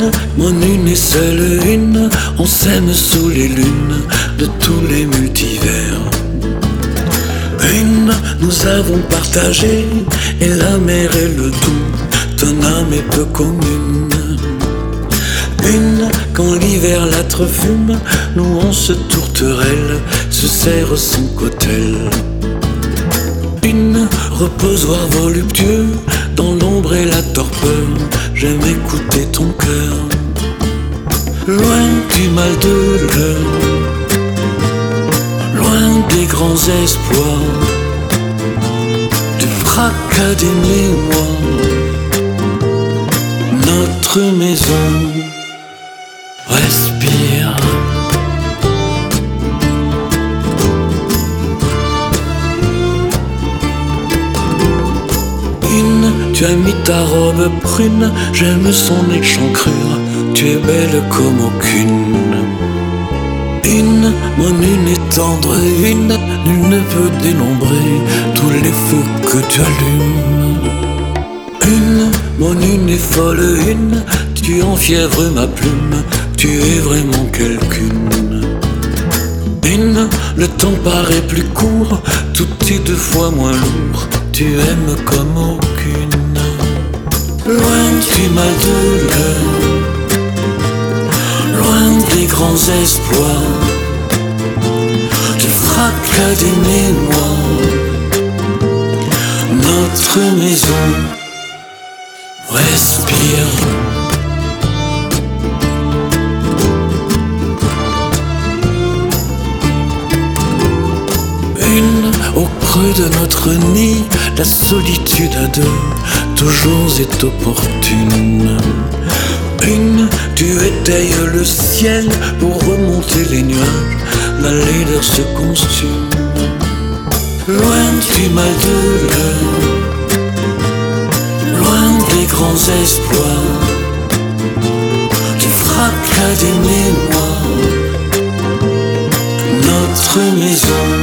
mon une et seule une, on s'aime sous les lunes de tous les multivers. Une, nous avons partagé, et la mer et le doux, ton âme est peu commune. Une, quand l'hiver l'âtre fume, nous on se tourterelle, se serre son cotel. Une, reposoir voluptueux, dans l'ombre et la torpeur, j'aime écouter ton cœur. Loin du mal de l'heure, loin des grands espoirs, du fracas des mémoires, notre maison respire. Une, tu as mis ta robe prune, j'aime son échancrure, tu es belle comme aucune. Une, mon une est tendre, une, nul ne peut dénombrer tous les feux que tu allumes. Une, mon une est folle, une, tu enfièvres ma plume, tu es vraiment quelqu'une. Une, le temps paraît plus court, tout est deux fois moins lourd, tu aimes comme aucune. Loin du mal de l'heure, loin des grands espoirs, du fracas des mémoires, notre maison respire. Une, au creux de notre nid, la solitude à deux, toujours est opportune. Une, tu étayes le ciel pour remonter les nuages, la laideur se consume. Loin du mal de l'heure, loin des grands espoirs, du fracas des mémoires, notre maison